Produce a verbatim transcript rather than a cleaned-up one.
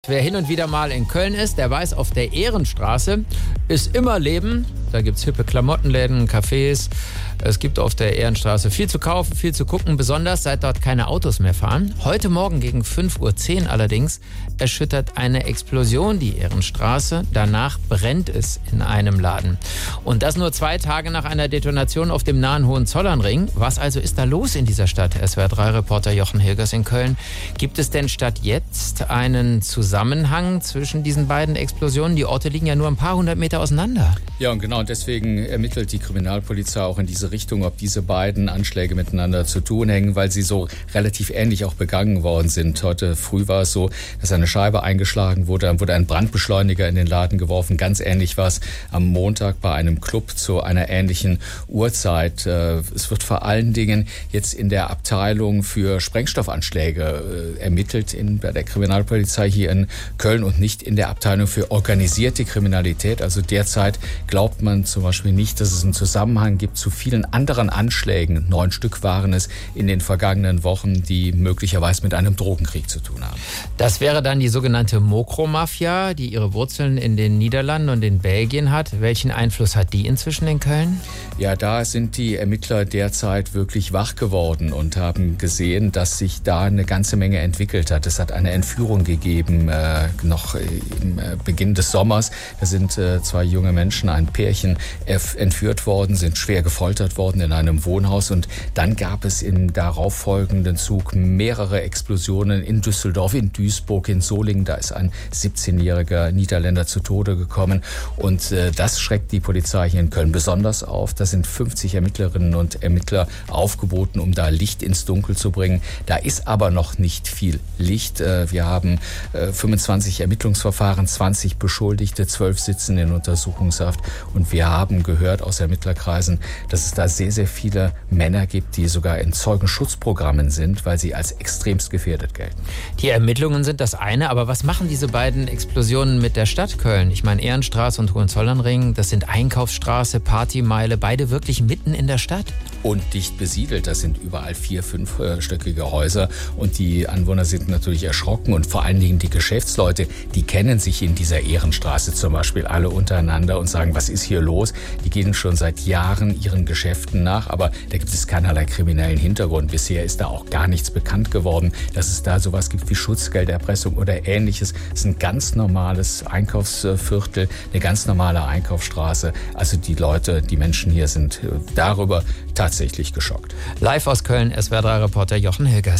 Wer hin und wieder mal in Köln ist, der weiß, auf der Ehrenstraße ist immer Leben. Da gibt es hippe Klamottenläden, Cafés. Es gibt auf der Ehrenstraße viel zu kaufen, viel zu gucken, besonders seit dort keine Autos mehr fahren. Heute Morgen gegen fünf Uhr zehn allerdings erschüttert eine Explosion die Ehrenstraße. Danach brennt es in einem Laden. Und das nur zwei Tage nach einer Detonation auf dem nahen Hohenzollernring. Was also ist da los in dieser Stadt? S W R drei Reporter Jochen Hilgers in Köln. Gibt es denn statt jetzt einen Zusammenhang zwischen diesen beiden Explosionen? Die Orte liegen ja nur ein paar hundert Meter auseinander. Ja, und genau deswegen ermittelt die Kriminalpolizei auch in diese Richtung, ob diese beiden Anschläge miteinander zu tun hängen, weil sie so relativ ähnlich auch begangen worden sind. Heute früh war es so, dass eine Scheibe eingeschlagen wurde, dann wurde ein Brandbeschleuniger in den Laden geworfen. Ganz ähnlich war es am Montag bei einem Club zu einer ähnlichen Uhrzeit. Es wird vor allen Dingen jetzt in der Abteilung für Sprengstoffanschläge ermittelt in, bei der Kriminalpolizei hier in Köln und nicht in der Abteilung für organisierte Kriminalität. Also derzeit glaubt man zum Beispiel nicht, dass es einen Zusammenhang gibt zu vielen anderen Anschlägen. Neun Stück waren es in den vergangenen Wochen, die möglicherweise mit einem Drogenkrieg zu tun haben. Das wäre dann die sogenannte Mokro-Mafia, die ihre Wurzeln in den Niederlanden und in Belgien hat. Welchen Einfluss hat die inzwischen in Köln? Ja, da sind die Ermittler derzeit wirklich wach geworden und haben gesehen, dass sich da eine ganze Menge entwickelt hat. Es hat eine Entführung gegeben, äh, noch im Beginn des Sommers. Da sind äh, zwei junge Menschen, ein Pärchen, entführt worden, sind schwer gefoltert worden in einem Wohnhaus. Und dann gab es im darauffolgenden Zug mehrere Explosionen in Düsseldorf, in Duisburg, in Solingen. Da ist ein siebzehnjähriger Niederländer zu Tode gekommen. Und äh, das schreckt die Polizei hier in Köln besonders auf. Da sind fünfzig Ermittlerinnen und Ermittler aufgeboten, um da Licht ins Dunkel zu bringen. Da ist aber noch nicht viel Licht. Äh, wir haben äh, fünfundzwanzig Ermittlungsverfahren, zwanzig Beschuldigte, zwölf sitzen in Untersuchungshaft. Und wir haben gehört aus Ermittlerkreisen, dass es da sehr, sehr viele Männer gibt, die sogar in Zeugenschutzprogrammen sind, weil sie als extremst gefährdet gelten. Die Ermittlungen sind das eine, aber was machen diese beiden Explosionen mit der Stadt Köln? Ich meine, Ehrenstraße und Hohenzollernring, das sind Einkaufsstraße, Partymeile, beide wirklich mitten in der Stadt. Und dicht besiedelt, das sind überall vier-, fünfstöckige Häuser und die Anwohner sind natürlich erschrocken und vor allen Dingen die Geschäftsleute, die kennen sich in dieser Ehrenstraße zum Beispiel alle untereinander und sagen, was ist hier los? Die gehen schon seit Jahren ihren Geschäften nach, aber da gibt es keinerlei kriminellen Hintergrund. Bisher ist da auch gar nichts bekannt geworden, dass es da sowas gibt wie Schutzgelderpressung oder Ähnliches. Es ist ein ganz normales Einkaufsviertel, eine ganz normale Einkaufsstraße. Also die Leute, die Menschen hier sind darüber tatsächlich geschockt. Live aus Köln, S W R drei Reporter Jochen Hilgers.